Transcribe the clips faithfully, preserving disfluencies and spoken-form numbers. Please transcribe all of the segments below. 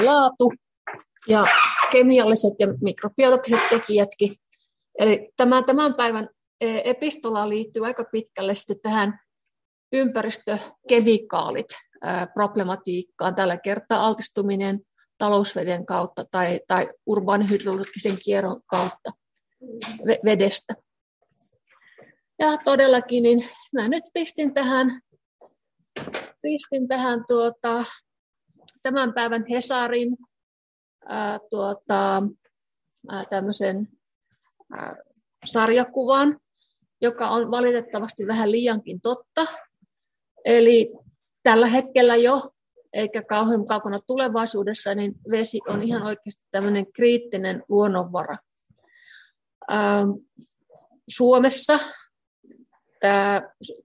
laatu ja kemialliset ja mikrobiologiset tekijätkin. Eli tämä, tämän päivän epistola liittyy aika pitkälle tähän ympäristökemikaalit problematiikkaan. Tällä kertaa altistuminen talousveden kautta tai, tai urbaanihydrologisen kierron kautta vedestä. Ja todellakin niin mä nyt pistin tähän, pistin tähän tuota, tämän päivän Hesarin ää, tuota, ää, tämmöisen ää, sarjakuvan, joka on valitettavasti vähän liiankin totta. Eli tällä hetkellä jo, eikä kauhean kaukana tulevaisuudessa, niin vesi on ihan oikeasti tämmöinen kriittinen luonnonvara. Ää, Suomessa tämä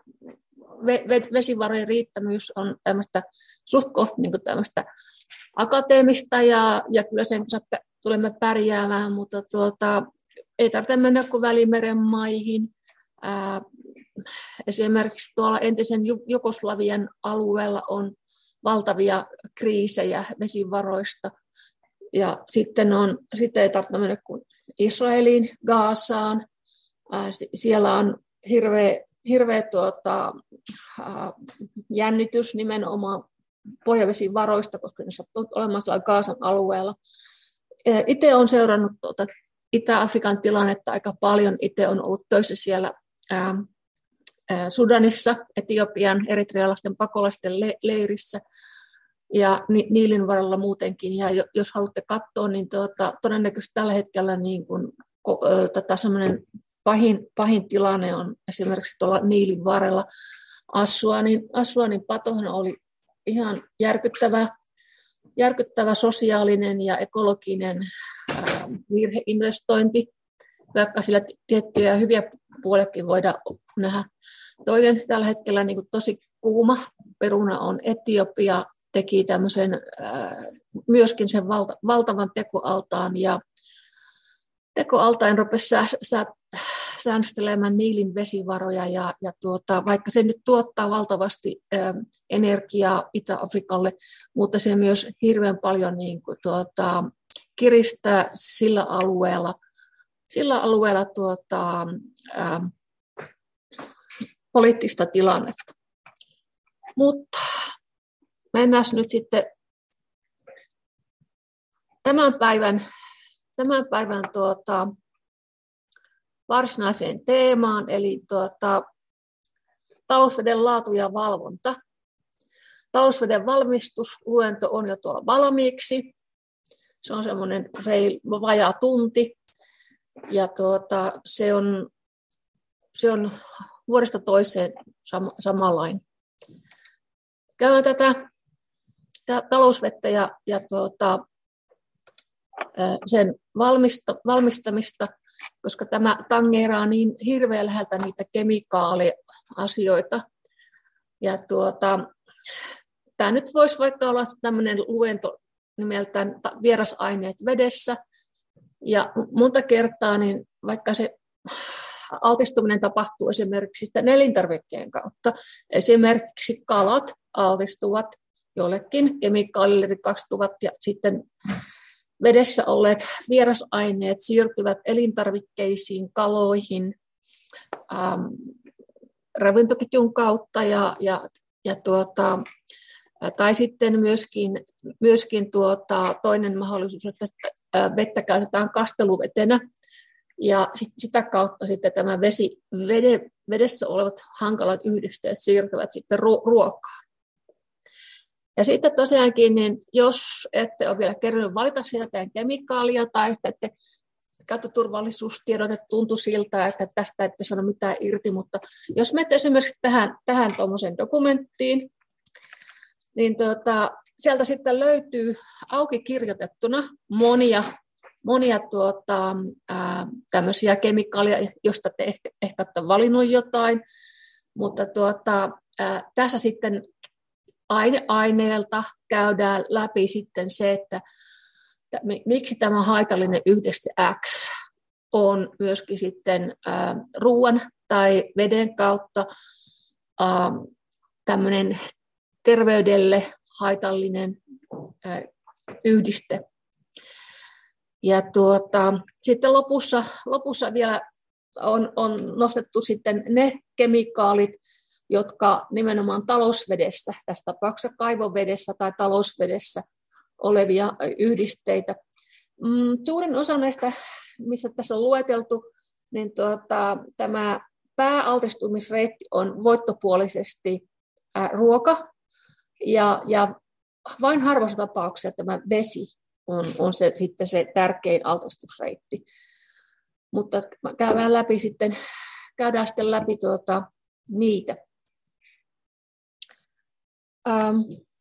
vesivarojen riittämyys on tämmöistä suht kohta niin tämmöistä akateemista ja, ja kyllä sen kanssa tulemme pärjäämään, mutta tuota, ei tarvitse mennä kuin Välimeren maihin. Ää, esimerkiksi tuolla entisen Jugoslavian alueella on valtavia kriisejä vesivaroista. Ja sitten, on, sitten ei tarvitse mennä kuin Israeliin, Gazaan. Ää, siellä on hirveä, hirveä tuota, ää, jännitys nimenomaan pohjavesivaroista, koska ne sattuvat olemaan siellä Gazan alueella. Itse olen seurannut tuota Itä-Afrikan tilannetta aika paljon. Itse olen ollut töissä siellä ää, ää, Sudanissa, Etiopian eritrealaisten pakolaisten le- leirissä ja Ni- Niilin varrella muutenkin. Ja jos haluatte katsoa, niin tuota, todennäköisesti tällä hetkellä niin kun, ö, tätä semmoinen pahin, pahin tilanne on esimerkiksi tuolla Niilin varrella. Assuanin, Assuanin patohan oli ihan järkyttävä, järkyttävä sosiaalinen ja ekologinen ää, virheinvestointi, vaikka sillä tiettyjä hyviä puolekin voidaan nähdä. Toinen tällä hetkellä niin kuin tosi kuuma peruna on Etiopia, teki tämmöisen ää, myöskin sen valta, valtavan tekoaltaan ja tekoaltain rupesi sä, sä, säännöstelemään Niilin vesivaroja ja, ja tuota, vaikka se nyt tuottaa valtavasti ä, energiaa Itä-Afrikalle, mutta se myös hirveän paljon niin kuin, tuota, kiristää sillä alueella, sillä alueella tuota, ä, poliittista tilannetta. Mutta mennään nyt sitten tämän päivän, tämän päivän tuota, varsinaiseen teemaan, eli tuota, talousveden laatu ja valvonta. Talousveden valmistusluento on jo tuolla valmiiksi. Se on semmoinen vajaa tunti. Ja tuota, se, on, se on vuodesta toiseen sama, samanlainen. Käydään tätä, tätä talousvettä ja, ja tuota, sen valmista, valmistamista, koska tämä tangeeraa niin hirveän läheltä niitä kemikaaliasioita. Ja tuota, tämä nyt voisi vaikka olla tämmöinen luento nimeltään vierasaineet vedessä. Ja monta kertaa, niin vaikka se altistuminen tapahtuu esimerkiksi sitten elintarvikkeen kautta, esimerkiksi kalat altistuvat jollekin kemikaalille rikastuvat ja sitten vedessä olleet vierasaineet siirtyvät elintarvikkeisiin, kaloihin, ähm, ravintoketjun kautta ja, ja, ja tuota, tai sitten myöskin, myöskin tuota, toinen mahdollisuus, että vettä käytetään kasteluvetenä ja sit, sitä kautta sitten tämä vesi, vede, vedessä olevat hankalat yhdisteet siirtyvät sitten ru- ruokaan. Ja sitten tosiaankin, niin jos ette ole vielä kerännyt valita sitä teidän kemikaalia tai ette käyttöturvallisuustiedote tuntui siltä, että tästä ette sano mitään irti, mutta jos menette esimerkiksi tähän, tähän tuommoiseen dokumenttiin, niin tuota, sieltä sitten löytyy auki kirjoitettuna monia, monia tuota, ää, tämmöisiä kemikaaleja, joista te ehkä, ehkä olette valinnut jotain, mutta tuota, ää, tässä sitten aine aineelta käydään läpi sitten se, että miksi tämä haitallinen yhdiste X on myöskin sitten ää, ruoan tai veden kautta tämmöinen terveydelle haitallinen ää, yhdiste. Ja tuota, sitten lopussa, lopussa vielä on, on nostettu sitten ne kemikaalit, jotka nimenomaan talousvedessä, tässä tapauksessa kaivovedessä tai talousvedessä olevia yhdisteitä. Mm, suurin osa näistä, missä tässä on lueteltu, niin tuota, tämä pääaltistumisreitti on voittopuolisesti ää, ruoka, ja, ja vain harvassa tapauksessa tämä vesi on, on se, sitten se tärkein altistusreitti. Mutta käydään läpi sitten, käydään sitten läpi tuota, niitä. Ähm,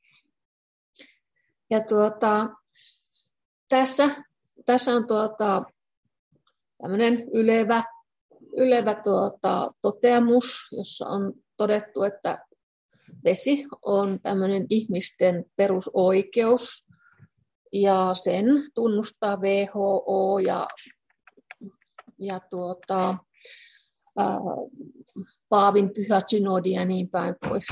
ja tuota, tässä, tässä on tuota, tämmöinen ylevä, ylevä tuota, toteamus, jossa on todettu, että vesi on tämmöinen ihmisten perusoikeus, ja sen tunnustaa W H O ja, ja tuota, ää, Paavin pyhä synodi ja niin päin pois.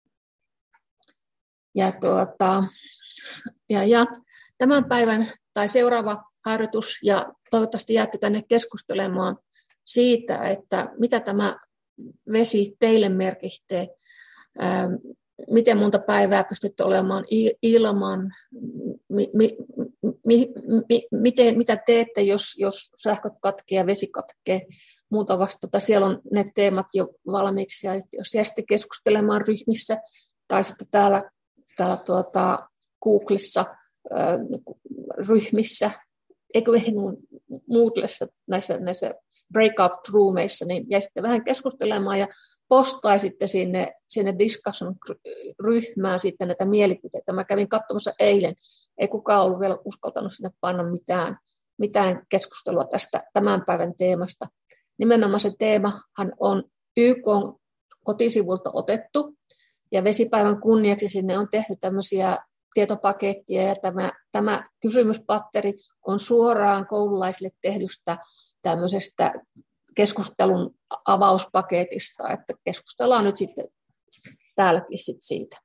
Ja, tuota, ja, ja tämän päivän tai seuraava harjoitus, ja toivottavasti jäätte tänne keskustelemaan siitä, että mitä tämä vesi teille merkitsee, miten monta päivää pystytte olemaan ilman, mi, mi, mi, mi, miten, mitä teette, jos, jos sähköt katkee ja vesi katkee, muuta vastautta. Siellä on ne teemat jo valmiiksi, ja jos jää sitten keskustelemaan ryhmissä tai sitten täällä, täällä tuota, Googlessa äh, ryhmissä, eikö Moodlessa, näissä, näissä breakout-roomeissa, niin jäisitte vähän keskustelemaan ja postaisitte sinne, sinne discussion-ryhmään sitten näitä mielipiteitä. Mä kävin katsomassa eilen, ei kukaan ollut vielä uskaltanut sinne panna mitään, mitään keskustelua tästä tämän päivän teemasta. Nimenomaan se teemahan on Y K:n kotisivulta otettu, ja vesipäivän kunniaksi sinne on tehty tämmöisiä tietopakettia, ja tämä, tämä kysymyspatteri on suoraan koululaisille tehdystä tämmöisestä keskustelun avauspaketista, että keskustellaan nyt sitten täälläkin sit siitä.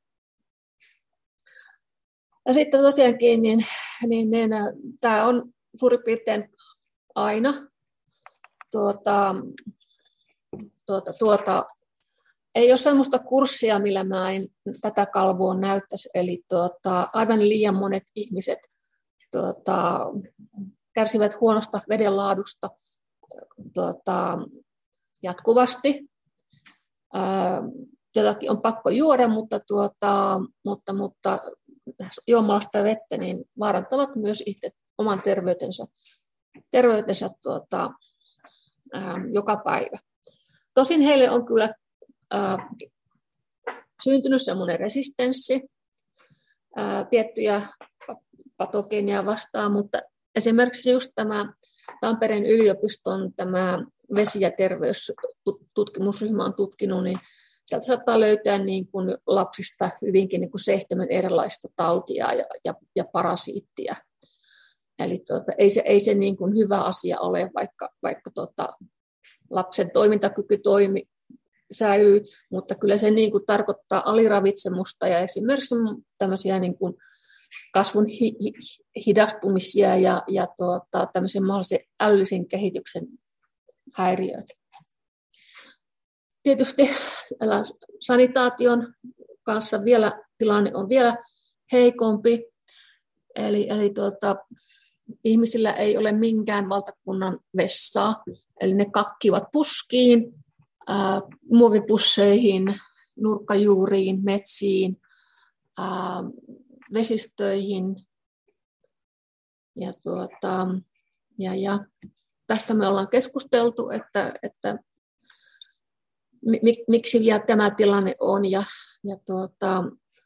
Ja sitten tosiaankin, niin, niin, niin tämä on suurin piirtein aina tuota, tuota, tuota, ei ole sellaista kurssia, millä mä en tätä kalvoa näyttäisi, eli tuota, aivan liian monet ihmiset tuota, kärsivät huonosta vedenlaadusta tuota, jatkuvasti. Ää, jotakin on pakko juoda, mutta, tuota, mutta, mutta juomalla sitä vettä niin vaarantavat myös itse oman terveytensä, terveytensä tuota, ää, joka päivä. Tosin heille on kyllä ää, syntynyt semmoinen resistenssi ää, tiettyjä patogeenia vastaan, mutta esimerkiksi just tämä Tampereen yliopiston tämä vesi- ja terveystutkimusryhmä on tutkinut, niin sieltä saattaa löytää niin kuin lapsista hyvinkin niin kuin seitsemän erilaista tautia ja, ja, ja parasiittia. Eli tuota, ei se, ei se niin kuin hyvä asia ole, vaikka, vaikka tuota, lapsen toimintakyky toimi, säilyy, mutta kyllä se niin kuin tarkoittaa aliravitsemusta ja esimerkiksi tämmöisiä niin kuin kasvun hi- hi- hidastumisia ja, ja tuota, tämmöisen mahdollisen älyllisen kehityksen häiriöitä. Tietysti sanitaation kanssa vielä tilanne on vielä heikompi, eli, eli tuota, ihmisillä ei ole minkään valtakunnan vessaa, eli ne kakkivat puskiin, ää, muovipusseihin, nurkkajuuriin, metsiin, ää, vesistöihin. Ja, tuota, ja, ja tästä me ollaan keskusteltu, että, että miksi vielä tämä tilanne on. Ja, ja tuota,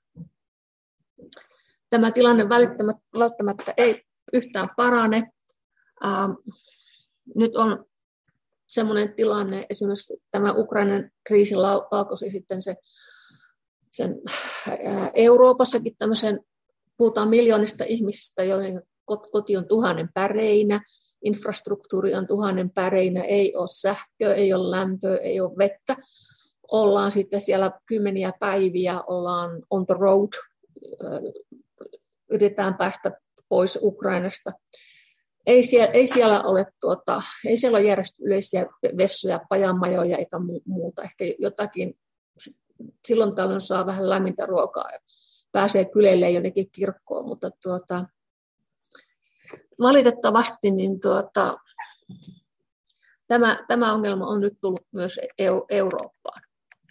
tämä tilanne välttämättä, välttämättä ei yhtään parane. Ää, nyt on sellainen tilanne, esimerkiksi tämä Ukrainan kriisi laukosi sitten se, sen ää, Euroopassakin tämmöisen, puhutaan miljoonista ihmisistä, joiden koti on tuhannen päreinä, infrastruktuuri on tuhannen päreinä, ei ole sähköä, ei ole lämpöä, ei ole vettä. Ollaan sitten siellä kymmeniä päiviä, ollaan on the road, yritetään päästä pois Ukrainasta. Ei siellä, ei siellä ole, tuota, ei siellä ole järjestetty yleisiä vessoja, pajamajoja eikä muuta. Ehkä jotakin, silloin tällöin saa vähän lämmintä ruokaa ja pääsee kyleille jonnekin kirkkoon, mutta tuota, valitettavasti niin tuota, tämä, tämä ongelma on nyt tullut myös Eurooppaan.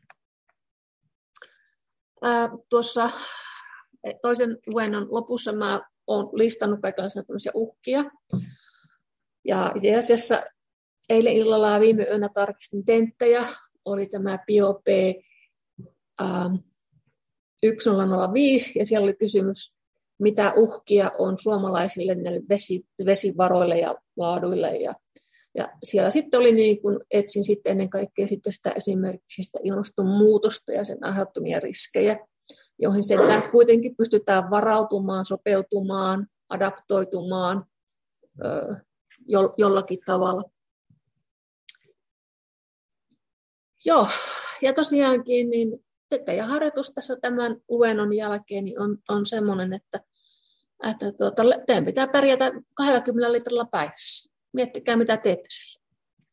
Ää, tuossa toisen luennon lopussa mä olen listannut kaikenlaisia uhkia. Ja itse asiassa eilen illalla ja viime yönä tarkistin tenttejä. Oli tämä BioP ähm, yksi nolla nolla viisi ja siellä oli kysymys, mitä uhkia on suomalaisille näille vesi, vesivaroille ja laaduille. Ja, ja siellä sitten oli niin kuin etsin sitten ennen kaikkea sitten sitä esimerkiksi sitä ilmastonmuutosta ja sen aiheuttamia riskejä, joihin sen kuitenkin pystytään varautumaan, sopeutumaan, adaptoitumaan ö, jollakin tavalla. Joo, ja tosiaankin niin teidän harjoitus tässä tämän luennon jälkeen niin on, on semmoinen, että, että tuota, teidän pitää pärjätä kaksikymmentä litralla päivässä. Miettikää, mitä teette sillä.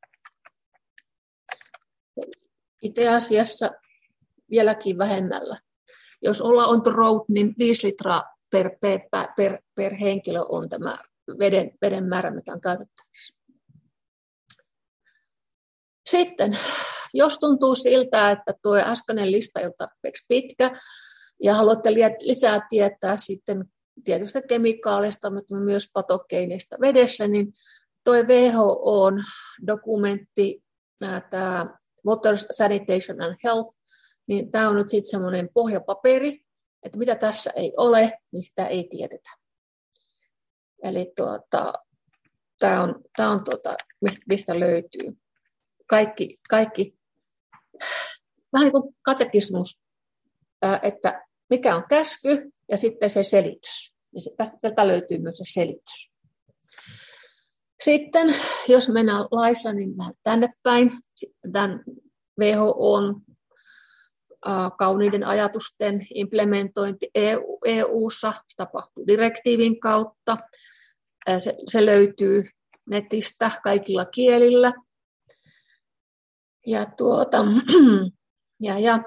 Itse asiassa vieläkin vähemmällä. Jos ollaan on the road, niin viisi litraa per, per, per, per henkilö on tämä veden, veden määrä, mikä on käytettävissä. Sitten, jos tuntuu siltä, että tuo äskeinen lista on tarpeeksi pitkä ja haluatte lisää tietää sitten tietystä kemikaaleista, mutta myös patogeeneista vedessä, niin tuo W H O:n dokumentti, tämä Water Sanitation and Health, niin tämä on nyt sitten semmoinen pohjapaperi, että mitä tässä ei ole, niin sitä ei tiedetä. Eli tuota, tämä on, tämä on tuota, mistä, mistä löytyy. Kaikki, kaikki, vähän niin kuin katekismus, että mikä on käsky ja sitten se selitys. Ja tästä löytyy myös se selitys. Sitten, jos mennään laissa, niin vähän tänne päin. Sitten tämän W H O:n kauniiden ajatusten implementointi E U:ssa tapahtuu direktiivin kautta. Se, se löytyy netistä kaikilla kielillä. Ja, tuota, ja, ja,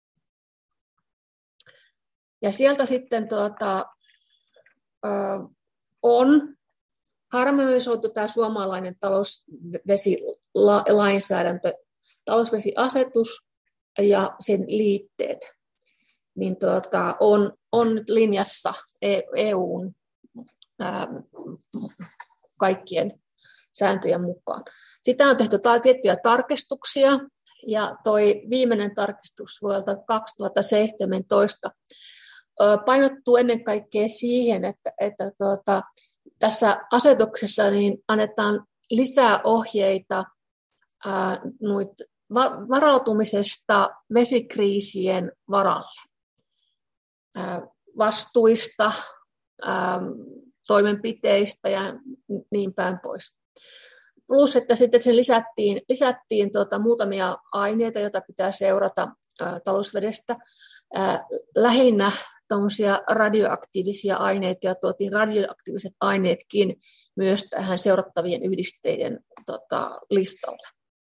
ja sieltä sitten tuota, ö, on harmonisoitu tämä suomalainen talousvesilainsäädäntö, talousvesiasetus ja sen liitteet, niin tuota, on, on nyt linjassa E U:n ää, kaikkien sääntöjen mukaan. Sitä on tehty tiettyjä tarkistuksia, ja toi viimeinen tarkistus vuodelta kaksituhattaseitsemäntoista painottuu ennen kaikkea siihen, että, että tuota, tässä asetuksessa niin annetaan lisää ohjeita ää, noit, va, varautumisesta vesikriisien varalle, ää, vastuista, ää, toimenpiteistä ja niin päin pois. Plus, että sitten sen lisättiin, lisättiin tuota, muutamia aineita, joita pitää seurata ää, talousvedestä. Ää, lähinnä tuommoisia radioaktiivisia aineita ja tuotiin radioaktiiviset aineetkin myös tähän seurattavien yhdisteiden tota, listalle.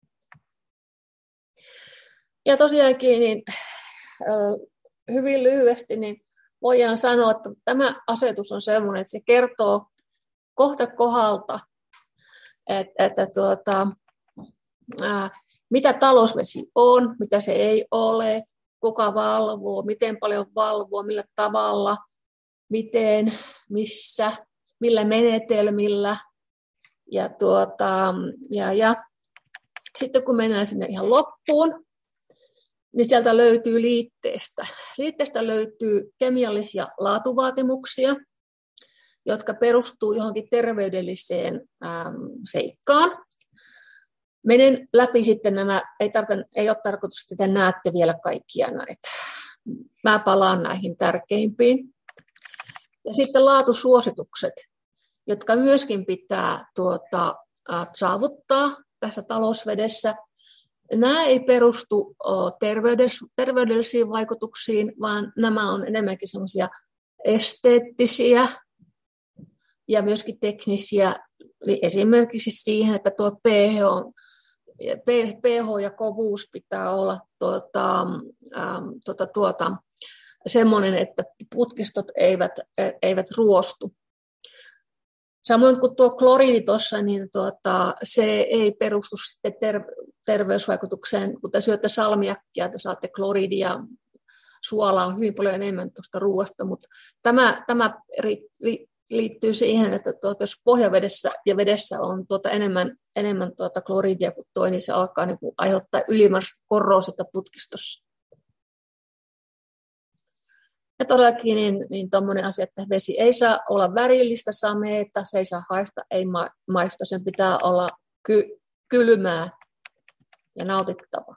Ja tosiaankin niin, hyvin lyhyesti niin voidaan sanoa, että tämä asetus on sellainen, että se kertoo kohta kohdalta, että, että tuota, ää, mitä talousvesi on, mitä se ei ole, kuka valvoo, miten paljon valvoo, millä tavalla, miten, missä, millä menetelmillä. Ja, tuota, ja, ja. Sitten kun mennään sinne ihan loppuun, niin sieltä löytyy liitteestä. Liitteestä löytyy kemiallisia laatuvaatimuksia, jotka perustuu johonkin terveydelliseen ähm, seikkaan. Menen läpi sitten nämä, ei, tarvitse, ei ole tarkoitus, että te näette vielä kaikkia näitä. Mä palaan näihin tärkeimpiin. Ja sitten laatusuositukset, jotka myöskin pitää tuota, saavuttaa tässä talousvedessä. Nämä ei perustu terveydellisiin vaikutuksiin, vaan nämä on enemmänkin sellaisia esteettisiä ja myöskin teknisiä, eli esimerkiksi siihen, että tuo pH, pH ja kovuus pitää olla tuota, ähm, tuota, tuota, semmoinen, että putkistot eivät, eivät ruostu. Samoin kuin tuo kloriidi tuossa, niin tuota, se ei perustu sitten ter- terveysvaikutukseen. Kun te syötte salmiakkia, te saatte kloriidia, suolaa on hyvin paljon enemmän tuosta ruoasta, mutta tämä, tämä liittyy siihen, että tuota, jos pohjavedessä ja vedessä on tuota enemmän, enemmän tuota kloriidia kuin tuo, niin se alkaa niin kuin aiheuttaa ylimääräistä korroosiota putkistossa. Ja todellakin niin, niin tuommoinen asia, että vesi ei saa olla värillistä sameeta, se ei saa haista, ei ma- maistu, sen pitää olla ky- kylmää ja nautittavaa.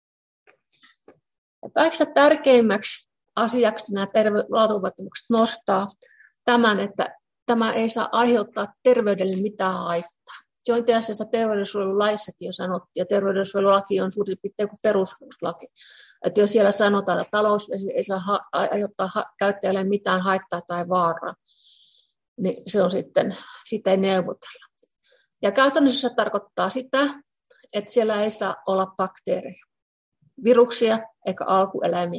Ja kaikista tärkeimmäksi asiaksi nämä terve- laatuvaatimukset nostaa tämän, että tämä ei saa aiheuttaa terveydelle mitään haittaa. Se on itse asiassa terveydensuojelulaissakin jo sanottu, ja terveydensuojelulaki on suurin piirtein kuin perustuslaki. Että jos siellä sanotaan, että talousvesi ei saa ha- aiheuttaa ha- käyttäjälle mitään haittaa tai vaaraa, niin se on sitten, sitä ei neuvotella. Ja käytännössä se tarkoittaa sitä, että siellä ei saa olla bakteereja, viruksia eikä alkueläimiä.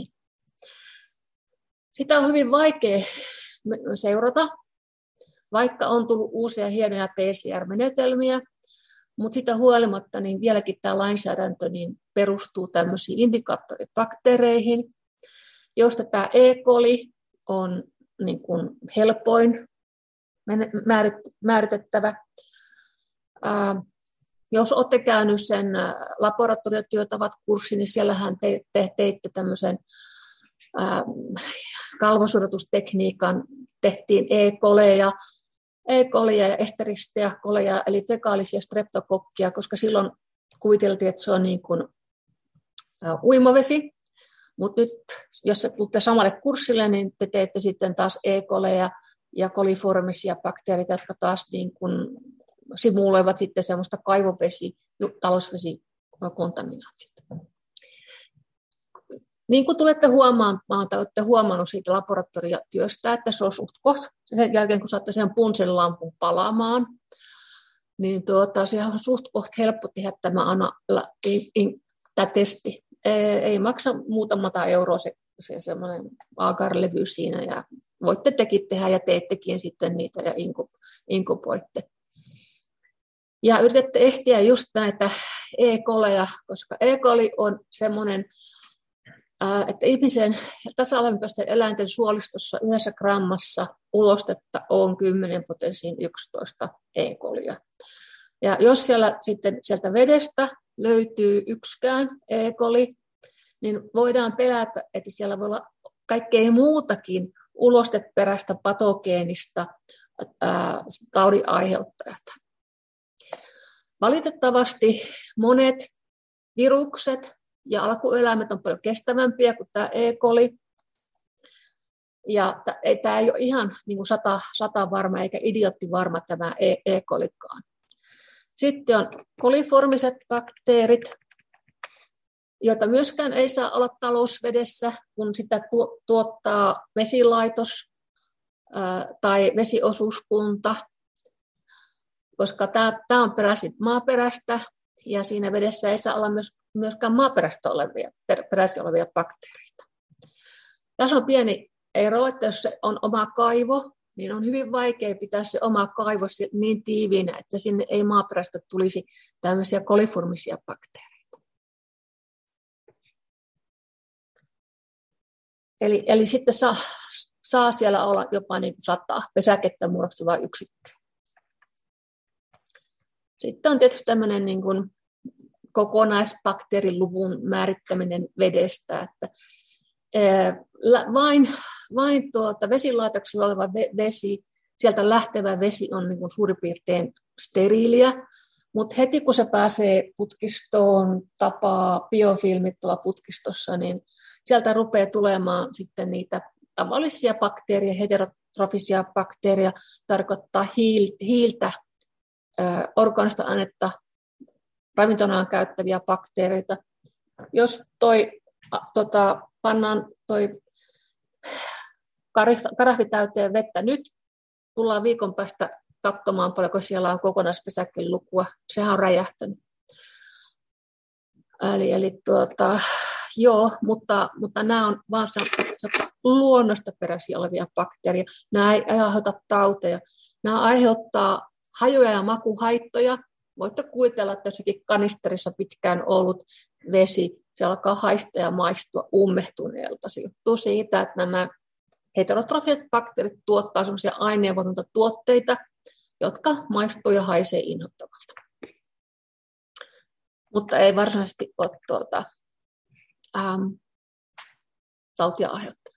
Sitä on hyvin vaikea seurata, vaikka on tullut uusia hienoja P C R-menetelmiä, mutta sitä huolimatta niin vieläkin tämä lainsäädäntö niin perustuu tämmöisiin indikaattoribakteereihin, joista tämä E. coli on niin kuin helpoin määritettävä. Ää, jos olette käynyt sen laboratoriotyötavat kurssin, niin siellähän te, te teitte tämmöisen ää, kalvosuodatustekniikan, tehtiin E. coleja, E. colia ja esteristejä koleja, eli fekaalisia streptokokkia, koska silloin kuviteltiin, että se on niin kuin uimavesi. Mutta nyt, jos tulette samalle kurssille, niin te teette sitten taas E. coleja ja koliformisia bakteereita, jotka taas niin kuin simuloivat sitten semmoista kaivovesi, talousvesikontaminaatiota. Niin kuin tulette huomaamaan, tai olette huomannut siitä laboratoriotyöstä, että se on suht kohta, sen jälkeen kun saatte sen punsenlampun palaamaan, niin tuota, se on suht kohta helppo tehdä tämä, ana, tämä testi. Ei, ei maksa muutamata euroa se, se semmoinen agarlevy siinä, ja voitte tekin tehdä ja teettekin sitten niitä ja inkuboitte. Ja yritätte ehtiä just näitä E. coleja, koska E. coli on semmoinen, että ihmisen tasalämpöisten eläinten suolistossa yhdessä grammassa ulostetta on kymmenen potenssiin yksitoista E. colia. Ja jos siellä sitten sieltä vedestä löytyy yksikään E. coli, niin voidaan pelätä, että siellä voi olla kaikkea muutakin ulosteperäistä patogeenista ää, taudin aiheuttajata. Valitettavasti monet virukset ja alkueläimet on paljon kestävämpiä kuin tämä E. coli. Ja tämä ei ole ihan niin kuin sata, sata varma eikä idiotti varma tämä E. E. colikaan. Sitten on koliformiset bakteerit, joita myöskään ei saa olla talousvedessä, kun sitä tuottaa vesilaitos ää, tai vesiosuuskunta, koska tämä, tämä on peräisin maaperästä ja siinä vedessä ei saa olla myös, myöskään maaperästä olevia, peräisin olevia bakteereita. Tässä on pieni ero, että jos se on oma kaivo, niin on hyvin vaikea pitää se oma kaivo niin tiiviinä, että sinne ei maaperästä tulisi tämmöisiä koliformisia bakteereita. Eli, eli sitten saa, saa siellä olla jopa niin kuin sata pesäkettä muodostuvaa yksikköä. Sitten on tietysti tämmöinen niin kuin kokonaisbakteeriluvun määrittäminen vedestä, että vain, vain tuota vesilaitoksella oleva vesi, sieltä lähtevä vesi on niin kuin suurin piirtein steriiliä, mutta heti kun se pääsee putkistoon, tapaa biofilmit tuolla putkistossa, niin sieltä rupeaa tulemaan sitten niitä tavallisia bakteereja, heterotrofisia bakteereja, tarkoittaa hiiltä, orgaanista ainetta, ravintonaan käyttäviä bakteereita. Jos toi, tota, pannaan toi karahvi täyteen vettä nyt, tullaan viikon päästä katsomaan, paljonko siellä on kokonaispesäkkelukua. Sehän on räjähtänyt. Eli, eli tuota, joo, mutta, mutta nämä on vaan luonnosta peräisin olevia bakteereja. Nämä ei aiheuta tauteja. Nämä aiheuttaa hajuja ja makuhaittoja. Voitte kuvitella, että jossakin kanisterissa pitkään ollut vesi, se alkaa haistaa ja maistua ummehtuneelta. Se johtuu siitä, että nämä heterotrofiset bakteerit tuottaa sellaisia aineenvaihdunta tuotteita, jotka maistuu ja haisee inhottavalta. Mutta ei varsinaisesti ole tuota, ähm, tautia aiheuttaa.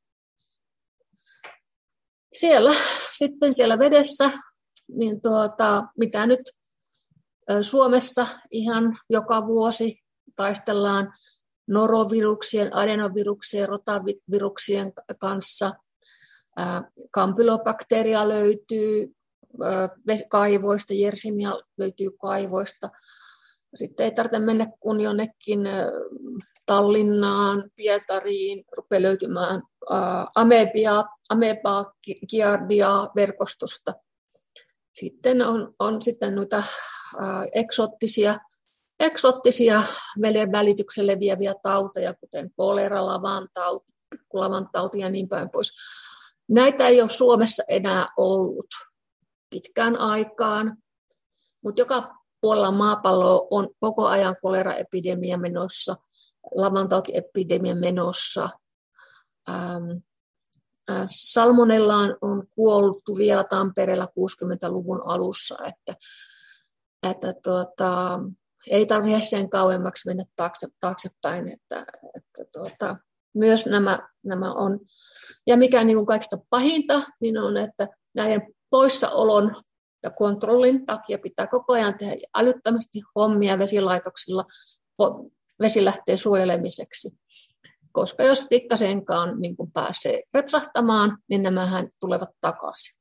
Siellä sitten siellä vedessä, niin tuota, mitä nyt Suomessa ihan joka vuosi taistellaan noroviruksien, adenoviruksien, rotaviruksien kanssa. Kampylobakteeria löytyy kaivoista, Yersinia löytyy kaivoista. Sitten ei tarvitse mennä kun jonnekin Tallinnaan, Pietariin, rupeaa löytymään amebia, ameba giardia verkostosta. Sitten on, on sitten noita eksoottisia, eksoottisia veden välitykselle leviäviä tauteja, kuten kolera, lavantauti, lavantauti ja niin päin pois. Näitä ei ole Suomessa enää ollut pitkään aikaan, mutta joka puolella maapalloa on koko ajan koleraepidemia menossa, lavantautiepidemia menossa. Ähm, äh, Salmonellaan on kuoltu vielä Tampereella kuusikymmentäluvun alussa, että, että tuota, ei tarvitse sen kauemmaksi mennä taakse, taaksepäin, että, että tuota, myös nämä, nämä on. Ja mikä niin kuin kaikista pahinta, niin on, että näiden poissaolon ja kontrollin takia pitää koko ajan tehdä älyttömästi hommia vesilaitoksilla vesilähteen suojelemiseksi. Koska jos pikkasenkaan niin kuin pääsee repsahtamaan, niin nämähän tulevat takaisin.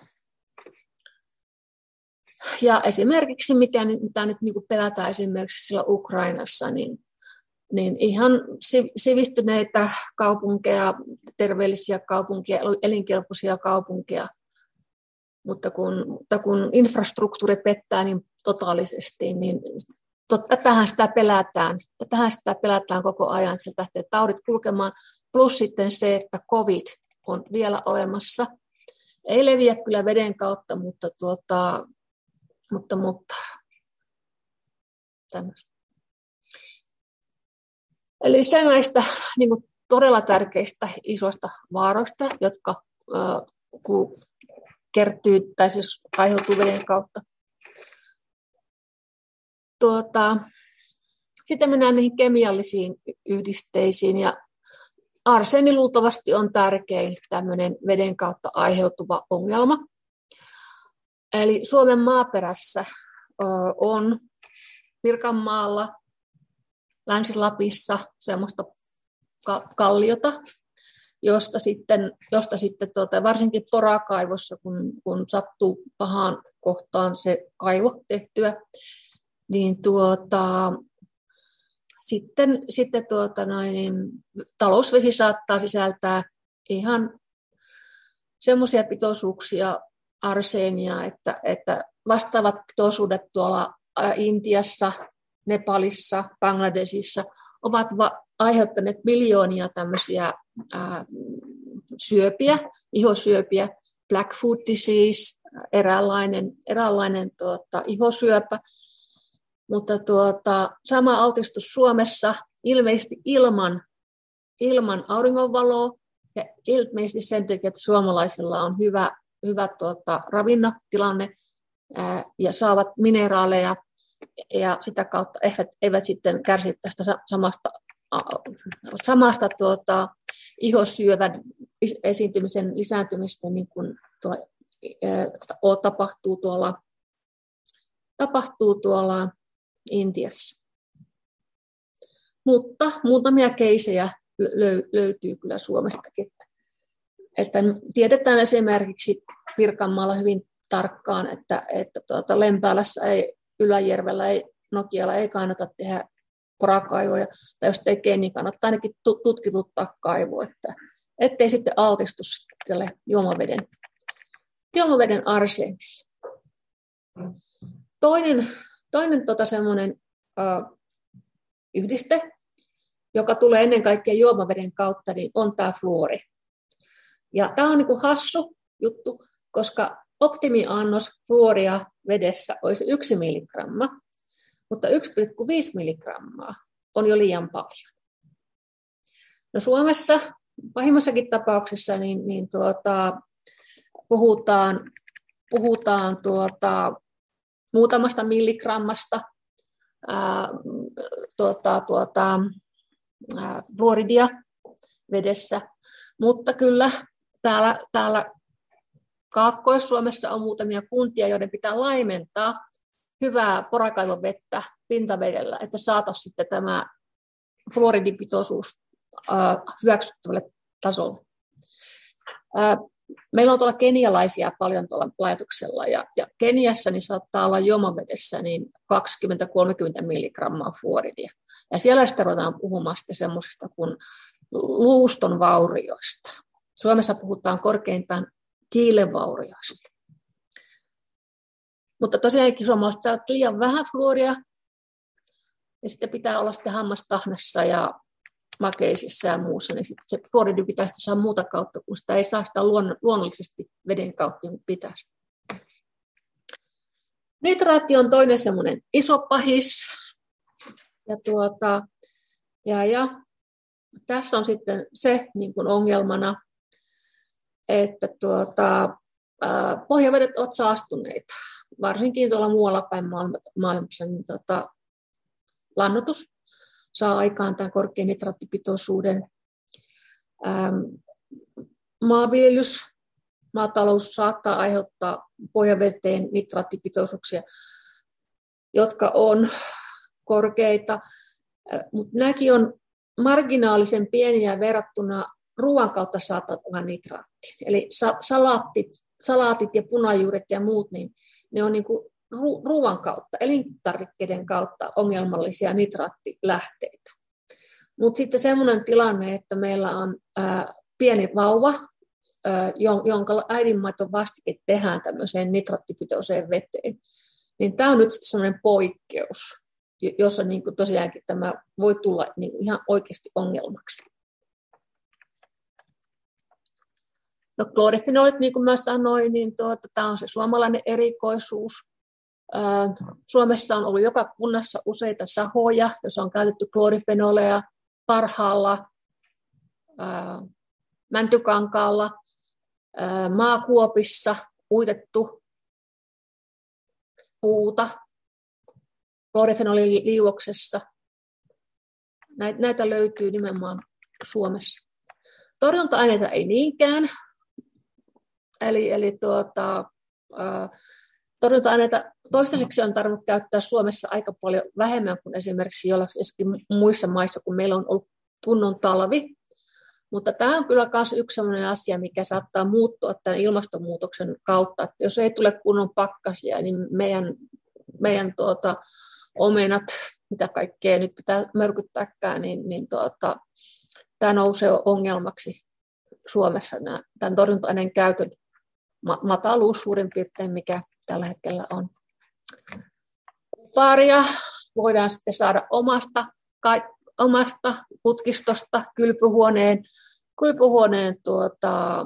Ja esimerkiksi, mitä, mitä nyt niin kuin pelätään esimerkiksi siellä Ukrainassa, niin, niin ihan sivistyneitä kaupunkeja, terveellisiä kaupunkeja, elinkelpoisia kaupunkeja, mutta kun, mutta kun infrastruktuuri pettää niin totaalisesti, niin tätähän sitä pelätään. Tätähän sitä pelätään koko ajan, että sieltä lähtee taudit kulkemaan. Plus sitten se, että COVID on vielä olemassa. Ei leviä kyllä veden kautta, mutta, tuota, mutta, mutta tämmöistä. Eli se näistä niin kuin todella tärkeistä isoista vaaroista, jotka äh, kertyy tai siis aiheutuu veden kautta. Tuota, sitten mennään niihin kemiallisiin yhdisteisiin ja arseeni luultavasti on tärkein tämmöinen veden kautta aiheutuva ongelma. Eli Suomen maaperässä on Pirkanmaalla, Länsi-Lapissa semmoista kalliota, josta sitten, josta sitten tuota, varsinkin porakaivossa, kun, kun sattuu pahaan kohtaan se kaivo tehtyä, niin tuota, sitten, sitten tuota noin, niin talousvesi saattaa sisältää ihan semmoisia pitoisuuksia arseenia, että, että vastaavat pitoisuudet tuolla Intiassa, Nepalissa, Bangladesissa ovat va- aiheuttaneet miljoonia tämmöisiä ää, syöpiä, ihosyöpiä, Blackfoot disease, eräänlainen, eräänlainen tuota, ihosyöpä. Mutta tuota, sama altistus Suomessa ilmeisesti ilman, ilman auringonvaloa ja ilmeisesti sen takia, että suomalaisilla on hyvä, hyvä tuota, ravinnotilanne ää, ja saavat mineraaleja ja sitä kautta eivät, eivät sitten kärsi tästä samasta, samasta tuota, ihosyövän esiintymisen lisääntymistä niin kuin tuo, ää, tapahtuu tuolla, tapahtuu tuolla Intiassa. Mutta muutamia keisejä löytyy kyllä Suomestakin. Että tiedetään esimerkiksi Pirkanmaalla hyvin tarkkaan, että, että tuota Lempäälässä ei, Yläjärvellä ei, Nokialla ei kannata tehdä porakaivoja, tai jos tekee, niin kannattaa ainakin tutkituttaa kaivo, että ettei sitten altistu tälle juomaveden, juomaveden arseenille. toinen toinen tota semmoinen uh, yhdiste, joka tulee ennen kaikkea juomaveden kautta, niin on tämä fluori. Ja tämä on niin kuin hassu juttu, koska optimiannos fluoria vedessä olisi yksi milligramma, mutta yksi pilkku viisi milligrammaa on jo liian paljon. No Suomessa pahimmassakin tapauksessa niin, niin tuota, puhutaan, puhutaan tuota, muutamasta milligrammasta ää, tuota, tuota, ää, fluoridia vedessä, mutta kyllä täällä, täällä Kaakkois-Suomessa on muutamia kuntia, joiden pitää laimentaa hyvää porakaivon-vettä pintavedellä, että saataisiin sitten tämä fluoridipitoisuus ää, hyväksyttävälle tasolle. Ää, Meillä on tuolla kenialaisia paljon tuolla laitoksella, ja, ja Keniassa niin saattaa olla juomavedessä niin kaksikymmentä kolmekymmentä milligrammaa fluoridia. Ja siellä sitten ruvetaan puhumaan sitten semmoisista kuin luuston vaurioista. Suomessa puhutaan korkeintaan kiilevaurioista. Mutta tosiaankin suomalaiset saavat liian vähän fluoria, ja sitten pitää olla sitten hammastahnassa ja makeisissa ja muussa, niin sitten se fluoridi pitäisi saada muuta kautta, kun sitä ei saa sitä luonnollisesti veden kautta, niin pitäisi. Nitraatti on toinen semmoinen iso pahis. Ja, tuota, ja, ja tässä on sitten se niin kuin ongelmana, että tuota, ää, pohjavedet ovat saastuneita, varsinkin tuolla muualla päin maailmassa, niin tuota, lannoitus saa aikaan tämän korkean nitraattipitoisuuden. Ähm, maanviljelys, maatalous saattaa aiheuttaa pohjaveteen nitraattipitoisuuksia, jotka on korkeita, äh, mutta nämäkin on marginaalisen pieniä verrattuna ruoan kautta saatavan nitraatti. Eli sa- salaatit, salaatit ja punajuuret ja muut, niin ne on niin kuin ruoan kautta, elintarvikkeiden kautta ongelmallisia nitraattilähteitä. Mutta sitten semmoinen tilanne, että meillä on ää, pieni vauva, ää, jonka äidinmaito vastike tehdään tämmöiseen nitraattipitoiseen veteen, niin tämä on nyt sitten semmoinen poikkeus, jossa niin kuin tosiaankin tämä voi tulla niin kuin ihan oikeasti ongelmaksi. No klorifenolit, niin kuin mä sanoin, niin tuota, tämä on se suomalainen erikoisuus. Suomessa on ollut joka kunnassa useita sahoja, joissa on käytetty klorifenoleja. Parhaalla, Mäntykankaalla, maakuopissa uitettu puuta klorifenoliliuoksessa. Näitä löytyy nimenomaan Suomessa. Torjunta-aineita ei niinkään. Eli, eli tuota, torjunta-aineita toistaiseksi on tarvinnut käyttää Suomessa aika paljon vähemmän kuin esimerkiksi jollakin muissa maissa, kun meillä on ollut kunnon talvi. Mutta tämä on kyllä myös yksi sellainen asia, mikä saattaa muuttua tämän ilmastonmuutoksen kautta. Että jos ei tule kunnon pakkasia, niin meidän, meidän tuota, omenat, mitä kaikkea nyt pitää mörkyttääkään, niin, niin tuota, tämä nousee ongelmaksi Suomessa, tämän torjunta-aineen käytön mataluus suurin piirtein, mikä tällä hetkellä on. Kupaaria voidaan sitten saada omasta, ka, omasta putkistosta, kylpyhuoneen, kylpyhuoneen tuota,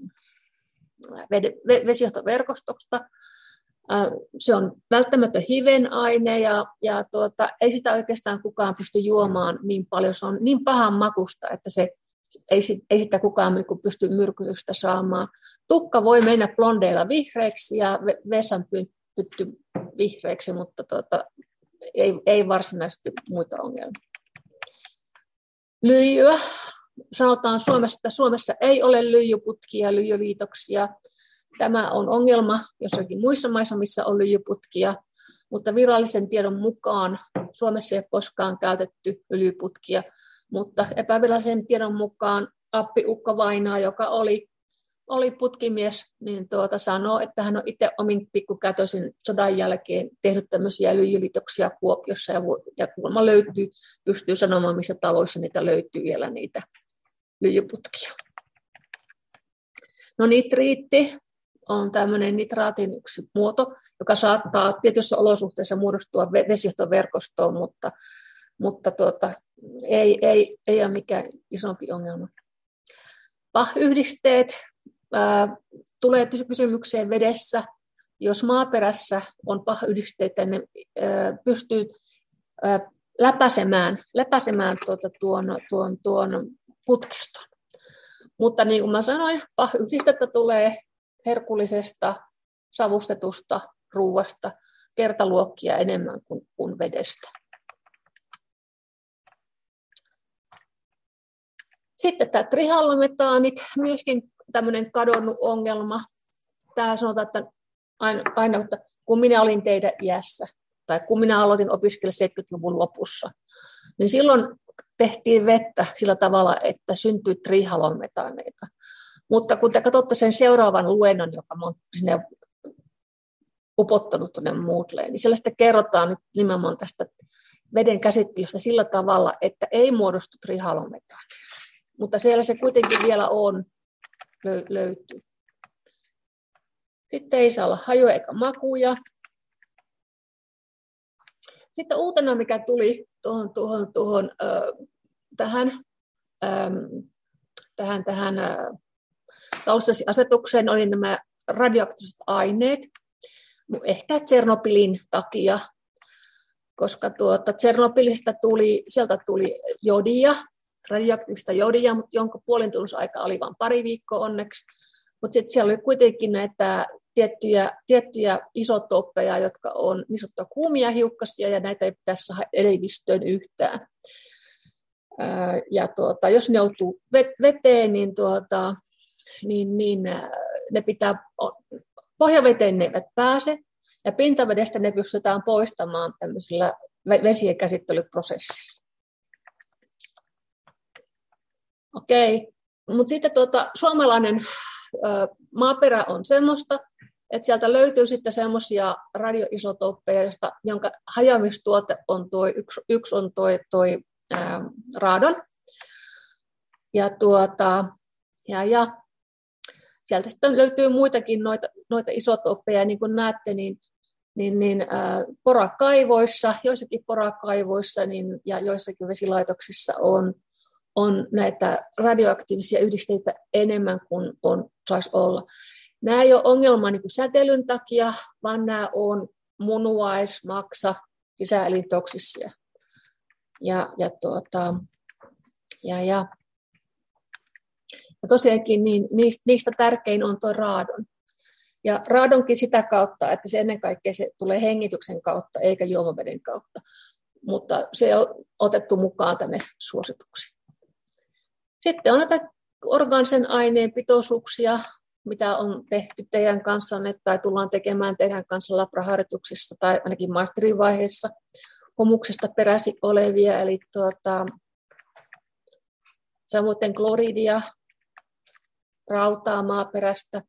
vesijohtoverkostosta. Se on välttämätön hivenaine ja, ja tuota, ei sitä oikeastaan kukaan pysty juomaan niin paljon. Se on niin pahan makusta, että se Ei, ei sitä kukaan pysty myrkytystä saamaan. Tukka voi mennä blondeilla vihreäksi ja vessanpytty vihreäksi, mutta tuota, ei, ei varsinaisesti muita ongelmia. Lyijyä. Sanotaan Suomessa, että Suomessa ei ole lyijyputkia ja lyijyliitoksia. Tämä on ongelma jossakin muissa maissa, missä on lyijyputkia, mutta virallisen tiedon mukaan Suomessa ei ole koskaan käytetty lyijyputkia. Mutta epävirallisen tiedon mukaan Appi Ukko Vainaa, joka oli, oli putkimies, niin tuota, sanoo, että hän on itse omin pikkukätösin sodan jälkeen tehnyt tämmöisiä lyijyliitoksia Kuopiossa ja, ja kuulemma löytyy, pystyy sanomaan, missä taloissa niitä löytyy vielä niitä lyijyputkia. No nitriitti, on tämmöinen nitraatin yksi muoto, joka saattaa tietyissä olosuhteissa muodostua vesijohtoverkostoon, mutta, mutta tuota, ei, ei, ei ole mikään isompi ongelma. P A H-yhdisteet ää, tulee kysymykseen vedessä. Jos maaperässä on P A H-yhdisteitä, ne ää, pystyy ää, läpäisemään, läpäisemään tuota, tuon, tuon, tuon putkiston. Mutta niin kuin mä sanoin, P A H-yhdistettä tulee herkullisesta, savustetusta ruuasta kertaluokkia enemmän kuin, kuin vedestä. Sitten tämä trihalometaanit, myöskin tämmöinen kadonnut ongelma. Tämä sanotaan, että aina, aina että kun minä olin teidän iässä, tai kun minä aloitin opiskella seitsemänkymmentäluvun lopussa, niin silloin tehtiin vettä sillä tavalla, että syntyi trihalometaaneita. Mutta kun te katsotte sen seuraavan luennon, joka mä oon sinne upottanut tuonne Moodleen, niin siellä sitten kerrotaan nyt nimenomaan tästä veden käsittelystä sillä tavalla, että ei muodostu trihalometaania. Mutta siellä se kuitenkin vielä on, löytyy. Sitten ei saa olla hajoja eikä makuja. Sitten uutena, mikä tuli tuohon, tuohon, tuohon, äh, tähän, ähm, tähän, tähän äh, talousvesiasetukseen, oli nämä radioaktiiviset aineet. Ehkä Tsernobylin takia, koska tuota, Tsernobylistä tuli, sieltä tuli jodia, radioaktiivista jodia, mutta jonka puolintulosaika oli vain pari viikkoa onneksi. Mutta sitten siellä oli kuitenkin näitä tiettyjä, tiettyjä isotooppeja, jotka on niin sanottuja kuumia hiukkasia, ja näitä ei pitäisi saada elimistöön yhtään. Ää, ja tuota, jos ne joutuu veteen, niin, tuota, niin, niin ne pitää, pohjaveteen ne eivät pääse, ja pintavedestä ne pystytään poistamaan tämmöisellä vesien käsittelyprosessilla. Okei, mutta sitten tuota, suomalainen ö, maaperä on semmoista, että sieltä löytyy sitten semmoisia radioisotooppeja, josta, jonka hajoamistuote on toi, yksi, yksi on toi, toi ää, radon. Ja, tuota, ja, ja sieltä sitten löytyy muitakin noita, noita isotooppeja, niin kuin näette, niin, niin, niin ää, porakaivoissa, joissakin porakaivoissa niin, ja joissakin vesilaitoksissa on, on näitä radioaktiivisia yhdisteitä enemmän kuin on, saisi olla. Nämä ei ole ongelma niin kuin säteilyn takia, vaan nämä on munuais-, maksa-, sisäelintoksisia. Ja, ja, tuota, ja, ja. ja tosiaankin niin, niistä, niistä tärkein on tuo raadon. Ja raadonkin sitä kautta, että se ennen kaikkea se tulee hengityksen kautta eikä juomaveden kautta. Mutta se on otettu mukaan tänne suosituksiin. Sitten on näitä orgaanisen aineen pitoisuuksia, mitä on tehty teidän kanssanne tai tullaan tekemään teidän kanssa labraharjoituksissa tai ainakin maisterivaiheessa humuksesta peräisin olevia, eli tuota, samoin kloridia, rautaa maaperästä,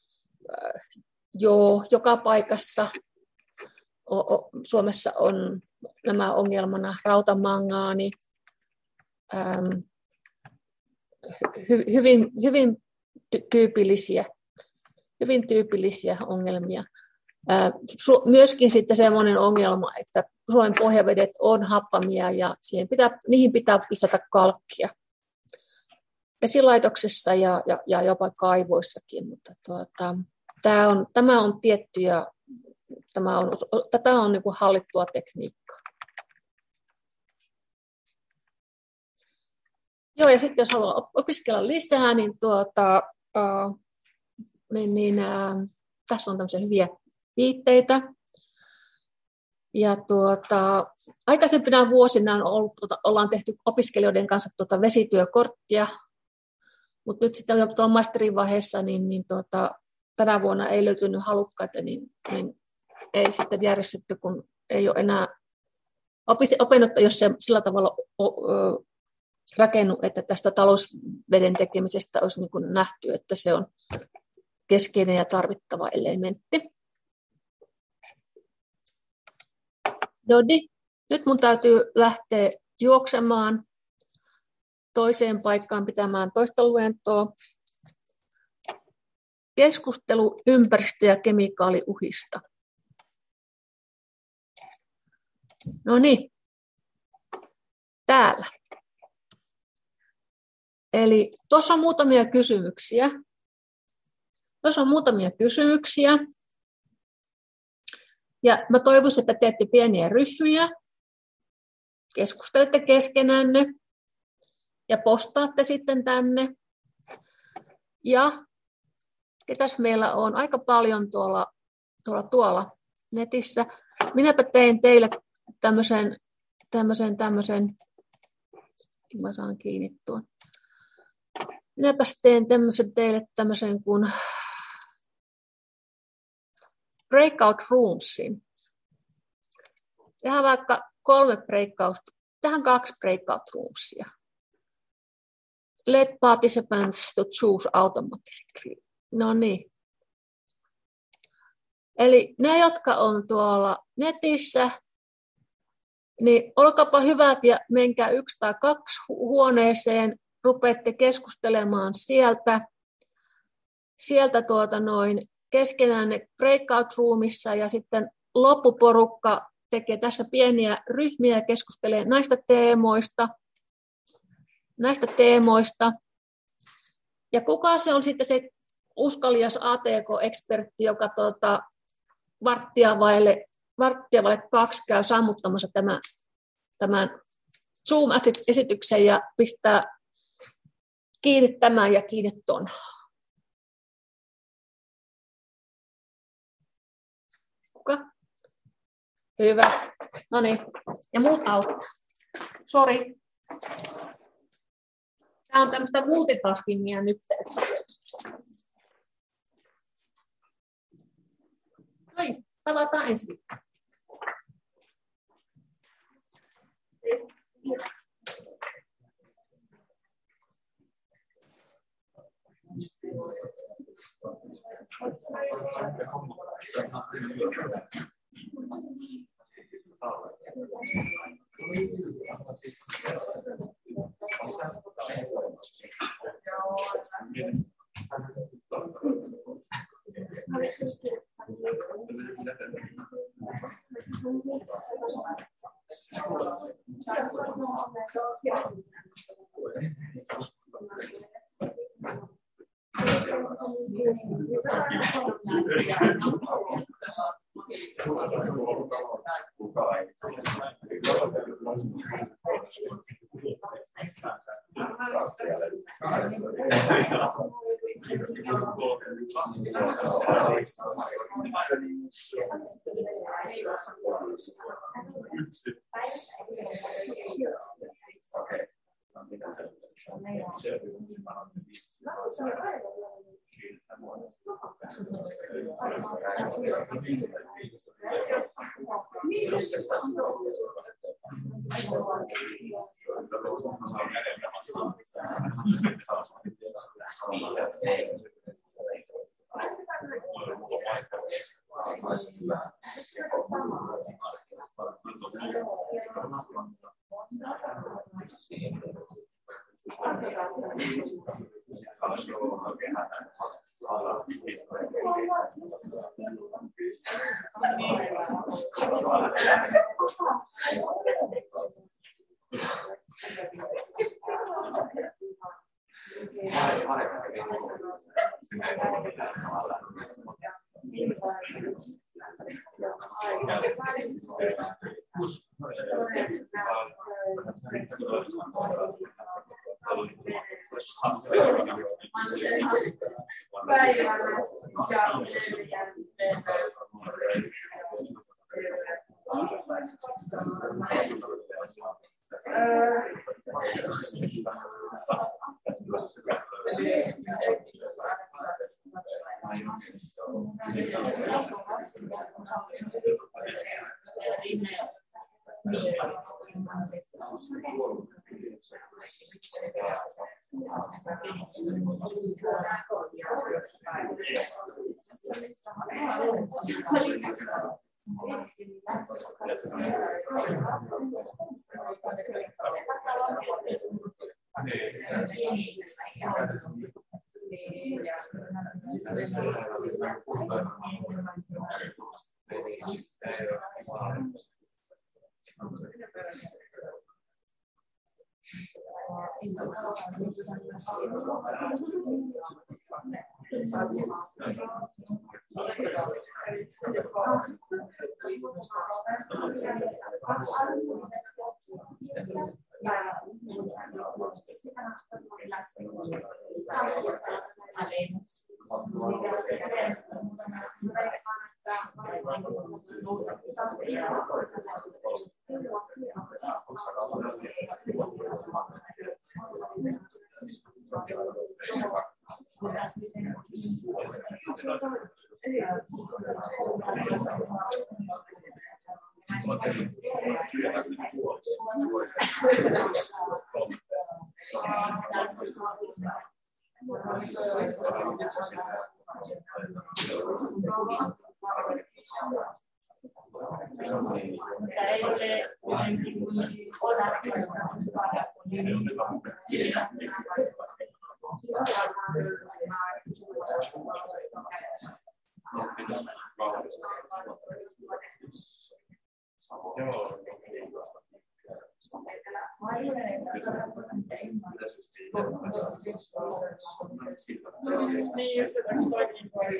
joo, joka paikassa o, o, Suomessa on nämä ongelmana rautamangaani, äm, hy, hyvin, hyvin tyypillisiä, hyvin tyypillisiä ongelmia. Ää, su, myöskin sitten sellainen ongelma, että Suomen pohjavedet on happamia ja siihen pitää, niihin pitää lisätä kalkkia. Vesilaitoksessa ja, ja, ja jopa kaivoissakin, mutta tuota, tämä, on, tämä on tiettyjä, tämä on, tätä on niin kuin hallittua tekniikkaa. Joo, ja sitten jos haluaa opiskella lisää, niin, tuota, uh, niin, niin uh, tässä on tämmöisiä hyviä viitteitä. Ja tuota, aikaisempina vuosina on ollut, tuota, ollaan tehty opiskelijoiden kanssa tuota vesityökorttia, mutta nyt sitten tuolla maisterivaiheessa, niin, niin tuota, tänä vuonna ei löytynyt halukkaita, niin, niin ei sitten järjestetty, kun ei ole enää opetusta, jos se sillä tavalla rakennut, että tästä talousveden tekemisestä olisi niin kuin nähty, että se on keskeinen ja tarvittava elementti. Dodi, nyt mun täytyy lähteä juoksemaan toiseen paikkaan pitämään toista luentoa. Keskustelu ympäristö- ja kemikaaliuhista. No niin, täällä. Eli tuossa on muutamia kysymyksiä. Tuossa on muutamia kysymyksiä. Ja mä toivoisin, että teette pieniä ryhmiä, keskustelette keskenänne ja postaatte sitten tänne. Ja ketäs meillä on aika paljon tuolla, tuolla, tuolla netissä. Minäpä tein teille tämmöisen, tämmöisen, tämmöisen, mä saan kiinni tuon. Minäpä teen tämmöisen teille tämmöisen kuin breakout roomsin. Tehdään vaikka kolme breakout, tehdään kaksi breakout roomsia. Let participants to choose automatically. No niin. Eli ne, jotka on tuolla netissä, niin olkaapa hyvät ja menkää yksi tai kaksi huoneeseen, rupeatte keskustelemaan sieltä, sieltä tuota noin keskenään breakout roomissa ja sitten loppuporukka tekee tässä pieniä ryhmiä ja keskustelee näistä teemoista, näistä teemoista. Ja kuka se on sitten se uskalias A T K-ekspertti, joka tuota, varttia vaille, varttia vaille kaksi käy sammuttamassa tämän, tämän Zoom-esityksen ja pistää kiinni tämän ja kiinni ton. Kuka? Hyvä. No niin. Ja muut auttaa. Sori. Tämä on tämmöistä multitaskingia nyt. Noin, tavataan ensin. Niin, just se toikin voi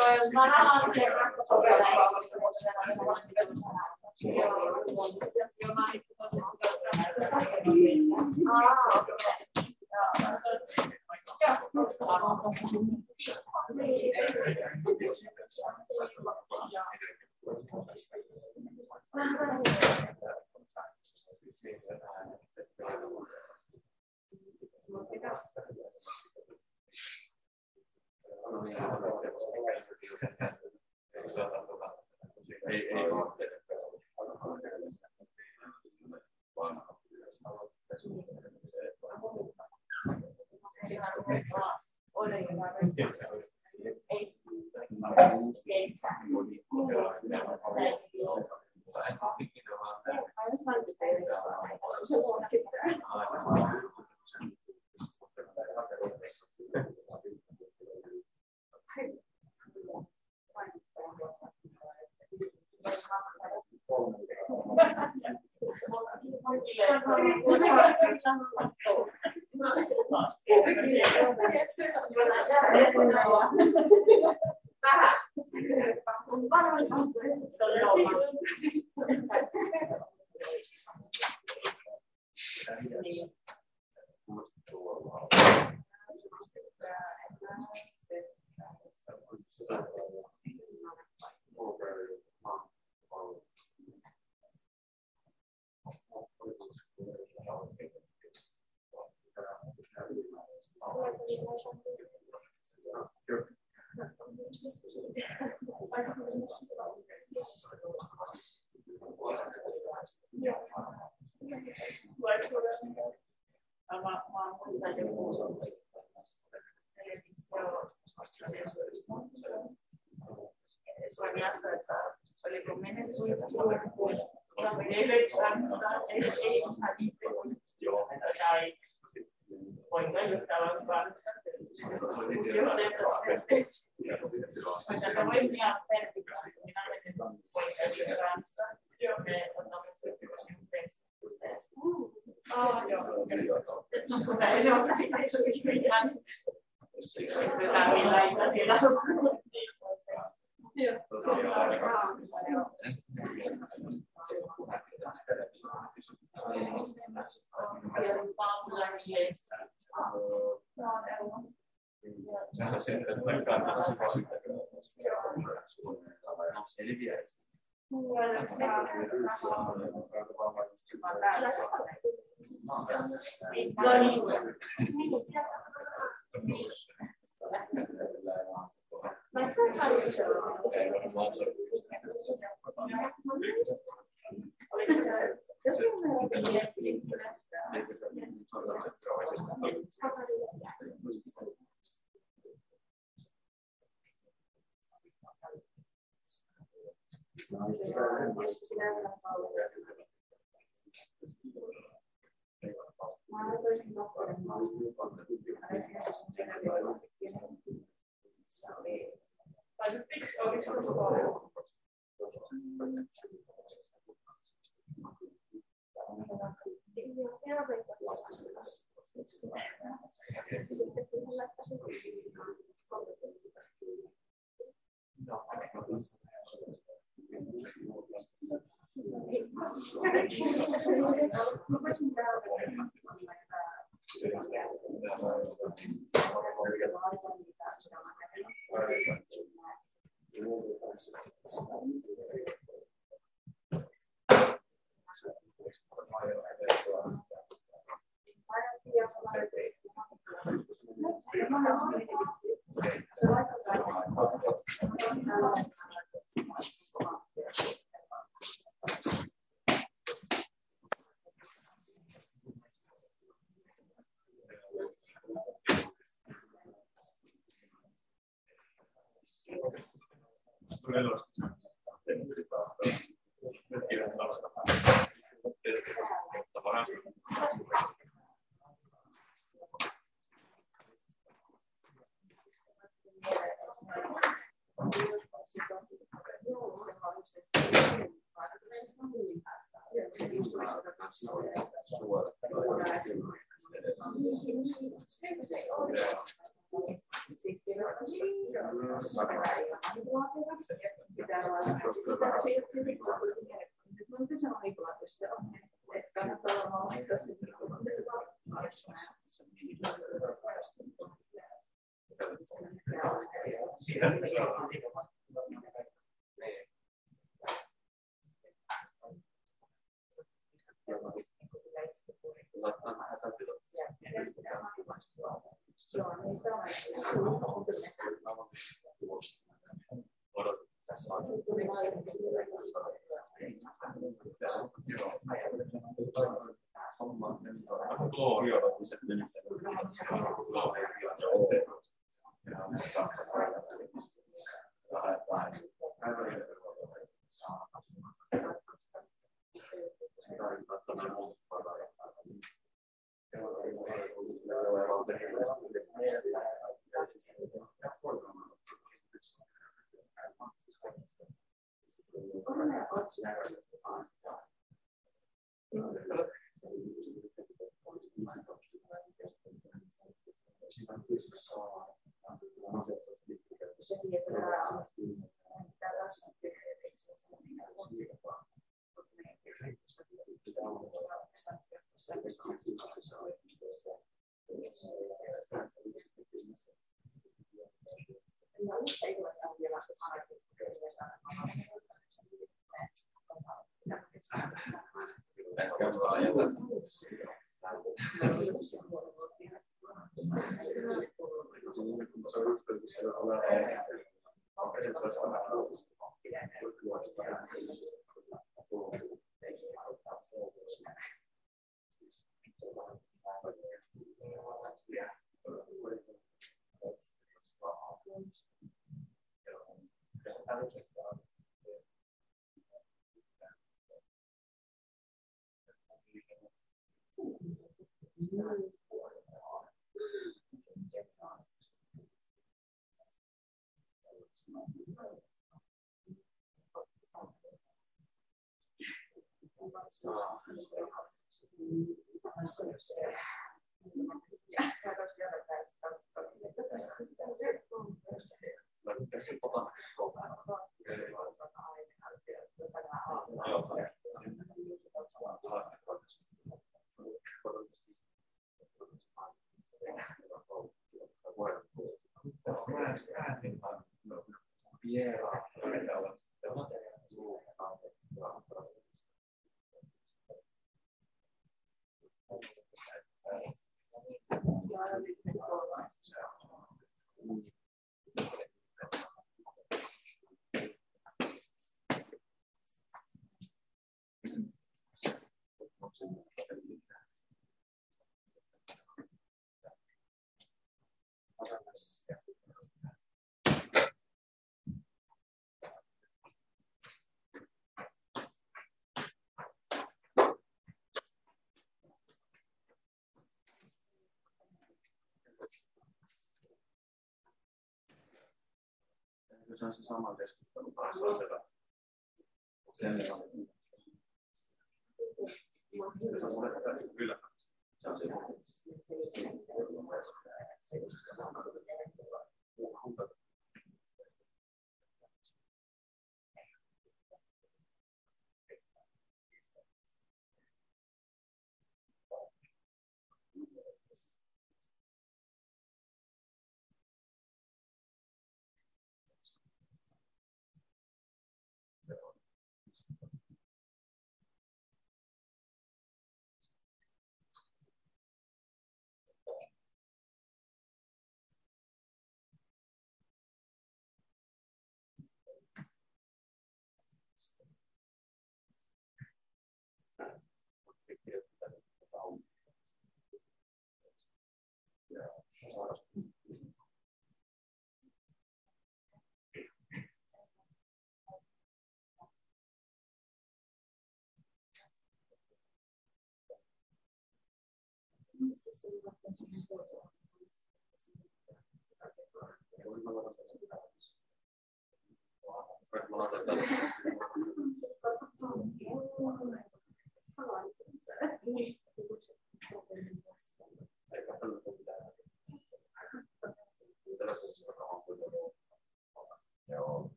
Thank you. sitä sitten kuulostaa mieleen, että mitä se on liikulatesti on, että kannattaa varmaan laittaa sitten, mitä se tarkoittaa. Se on se sama keskustelu taas siellä. Se on mulle kyllä. Se on se.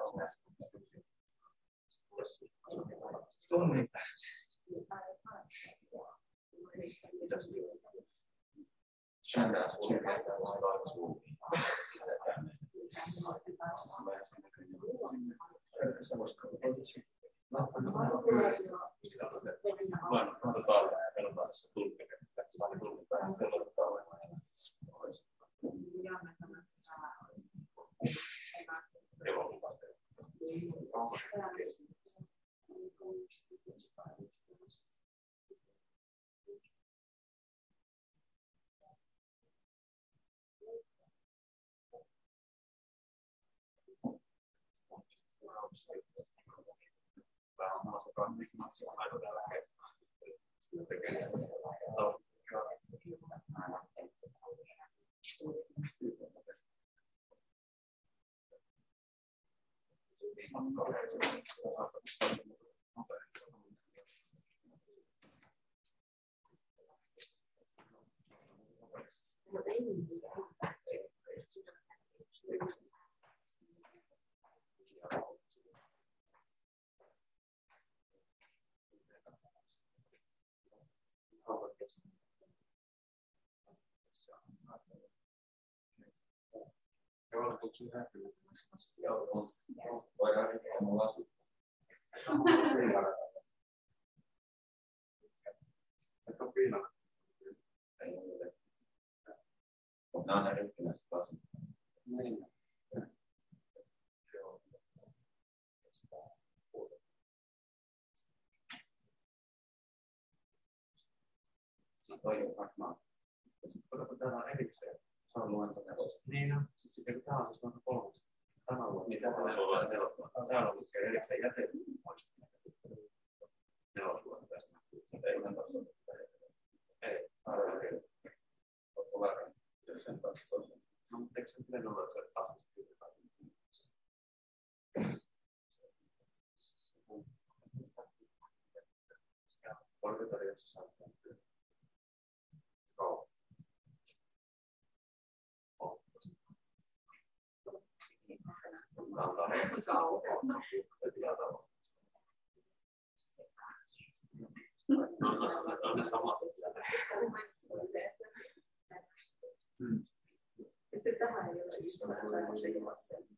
Tunnin päästä. Shandar sulkeessa on kaksi Toi varmaan. Sitten täällä on erikseen. Se on luentoneuvos. Niin on. Sitten tämä on siis noin kolmas. Tämä on luentoneuvos. Niin tämä on luentoneuvos. Täällä lukee erikseen jäteluentoneuvos. Nelosluentoneuvos. Ei ole tossa. Ei. Aivan ei. Oletko väärin? Jos sen taas tossa. No, mutta eikö se miten olla, että se taas? Korkeudessa on työ. Kauan. On ne samat. Ja sitten tähän ei ole ystävää.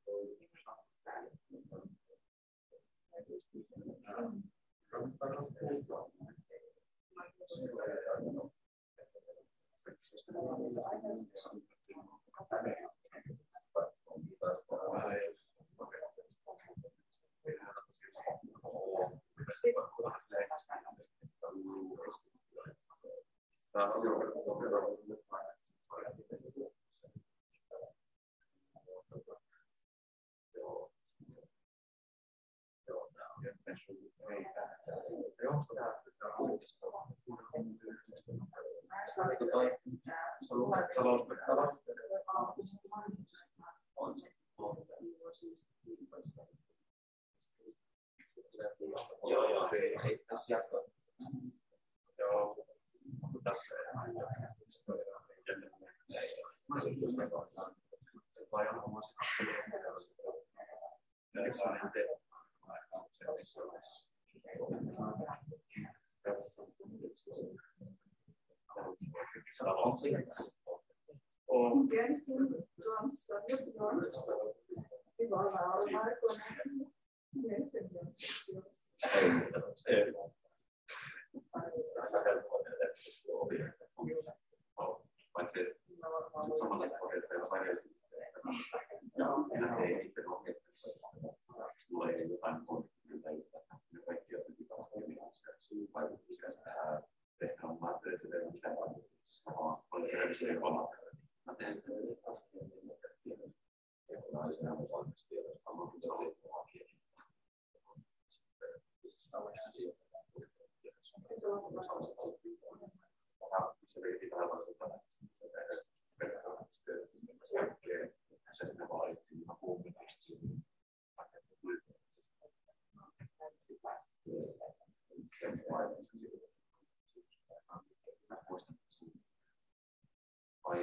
Joo, joo, ei tässä jatkoa. Joo, tässä vai on omassa On käsin kanssa Joensuussa. Hyvä olla aikoinen jäsenjäsen. Ei. Paitsi samalla kohdalla pärjäsi. Ei itse ohjeessa. Tulee jotain kohtia, ne kaikki on vaikutuksia tähän ehkä on materiaalisia ja mitä on on erilaisia omaa. Mä teen sitä erilaisia valmistiedosta, samoin kuin se oli se veti tähän vastata. Se jälkeen se sinne valittiin ihan puhumiseksi. Vai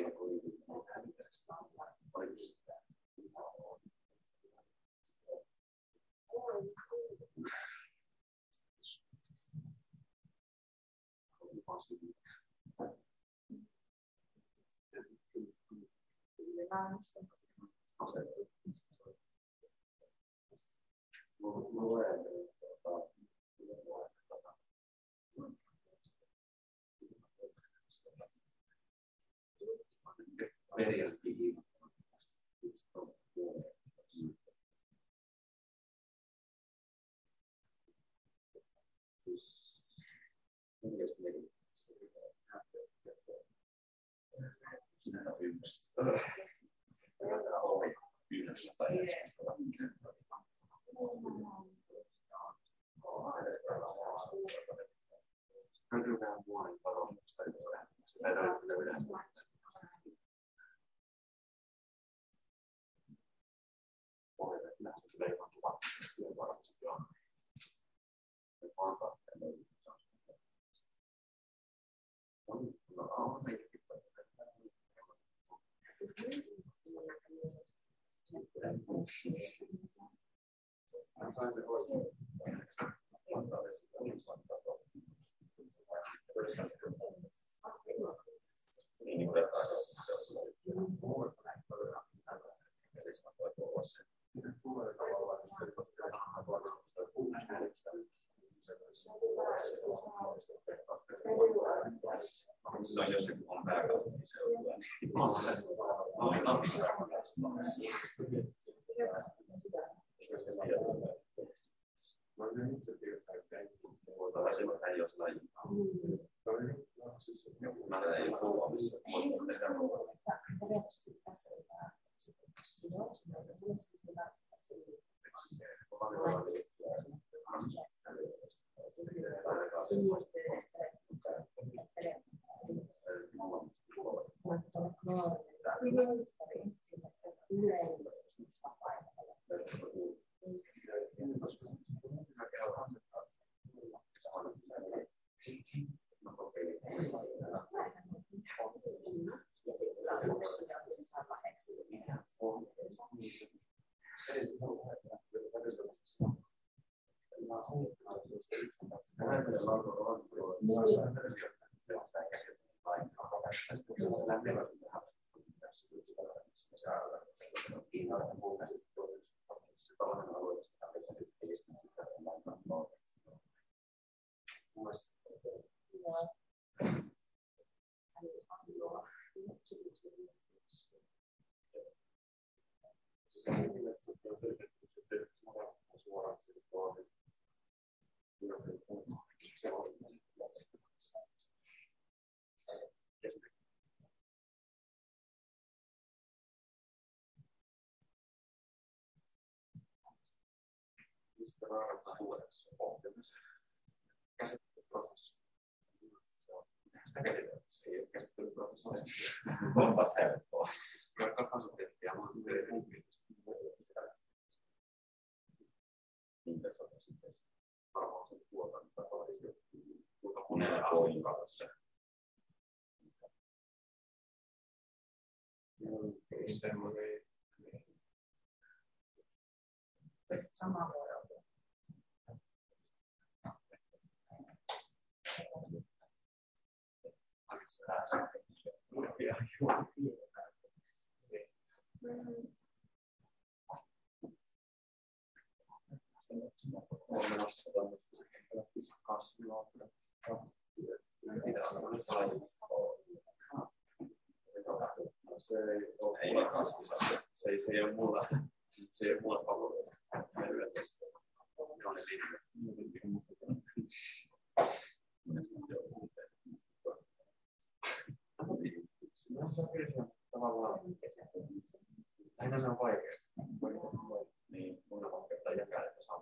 Onpas helppoa. Kapasiteettia on hyvin. Niinpä se on sitten varmaan se tuotanto kuinka monelle asukkaalle se. Semmoinen sama voi olla. Se ei, se ei ole mulla, se ei ole mulla pakollista. Ne on ne siinä. Tavallaan aina se on vaikeasti. Niin, mun on vaikeaa jakaa, että saa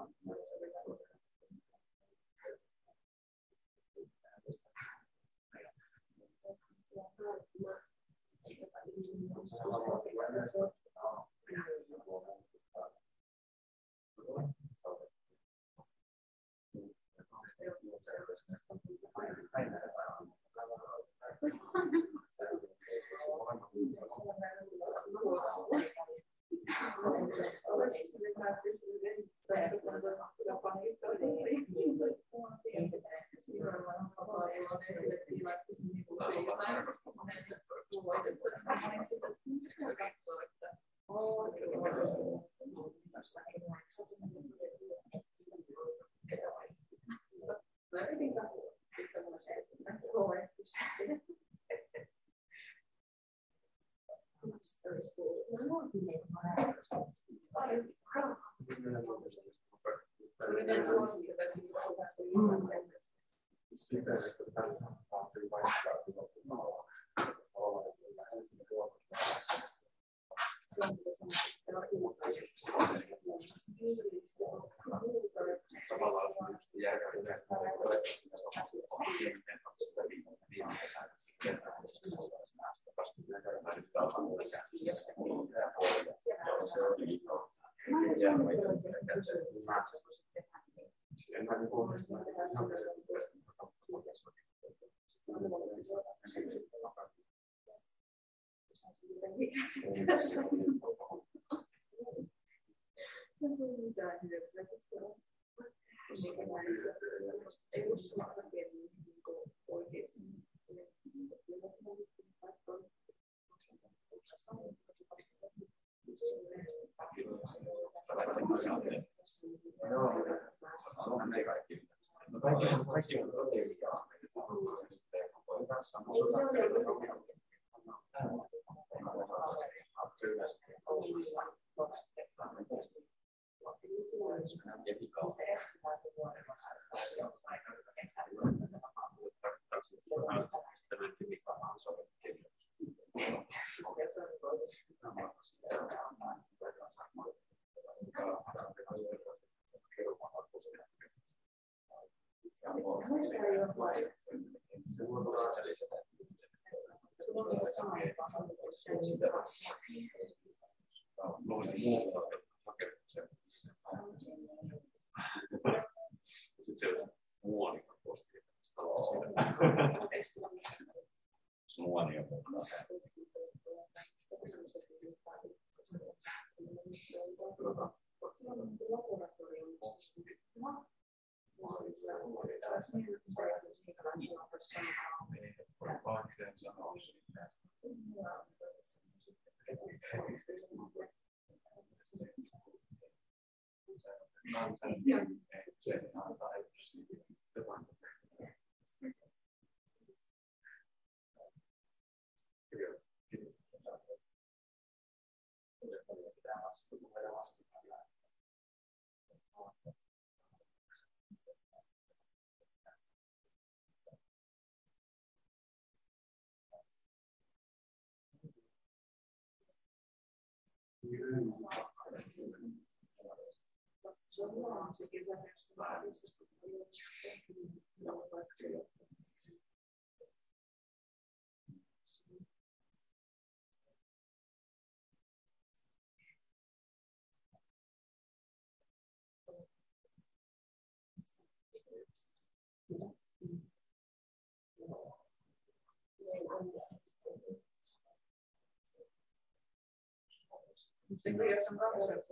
Sen kirjoitan kaksella